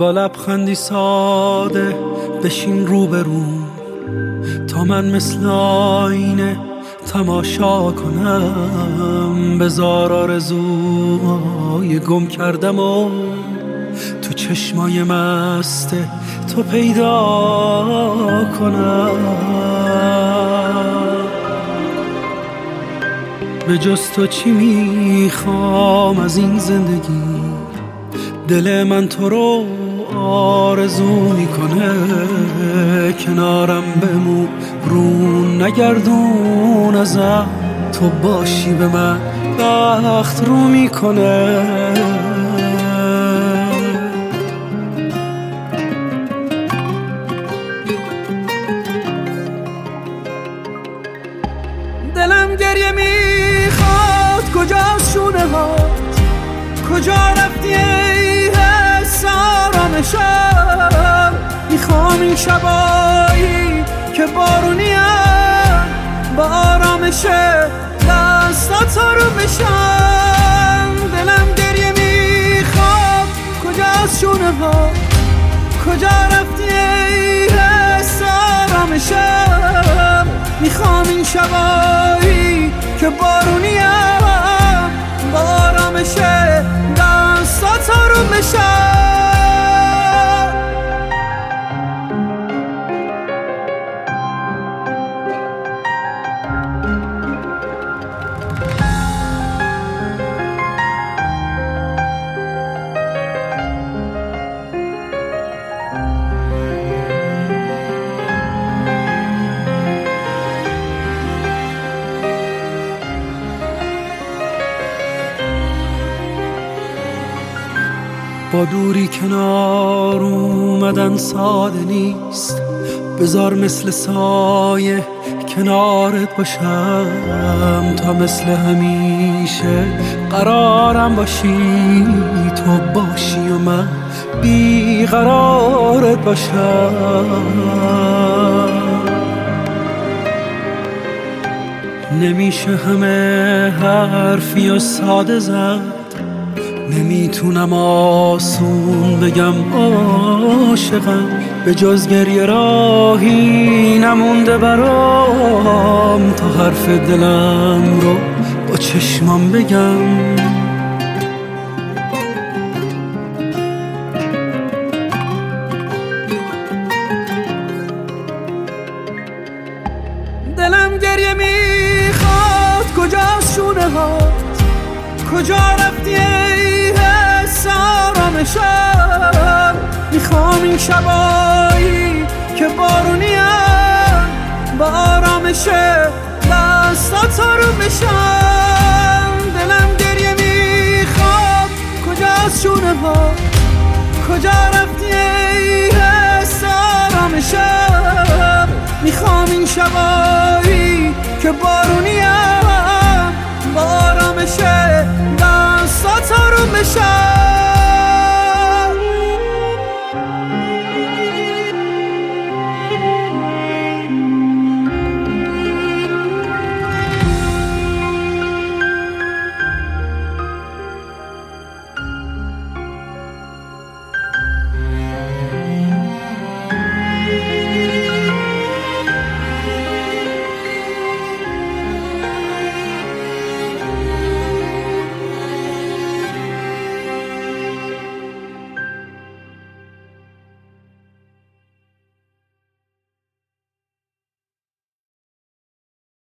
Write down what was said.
با لبخندی ساده بشین روبرو تا من مثل آینه تماشا کنم. بذار آرزوهای گم کردم و تو چشمای مست تو پیدا کنم. به جز تو چی میخوام از این زندگی؟ دل من تو رو آرزو میکنه. کنارم بمون رو نگردون ازم، تو باشی به من بخت رو میکنه. دلم گریه میخواد، کجاست شونه هات؟ کجا رفتی ای حس آرامشم؟ میخوام این شبایی که بارونیم با آرامش دستات رو بشم. دلم گریه میخواد، کجاست شونه هات؟ کجا رفتی ای حس آرامشم؟ میخوام این شبایی که بارونیم با آرامش دستات رو بشم. با دوری کنار اومدن ساده نیست، بذار مثل سایه کنارت باشم تا مثل همیشه قرارم باشی. تو باشی و من بیقرارت باشم. نمیشه همه حرفی و ساده زد، نمیتونم آسون بگم عاشقم. به جز گریه راهی نمونده برام تا حرف دلم رو با چشمام بگم. دلم گریه میخواد، کجاست شونه هات؟ کجا رفتی ای حس آرامشم؟ میخوام این شبایی که بارونیم با آرامش دستات رو بشم. دلم گریه میخواد، کجاست شونه هات؟ کجا رفتی ای حس آرامشم؟ میخوام این شبایی که بارونیم با آرامش دستات رو بشم.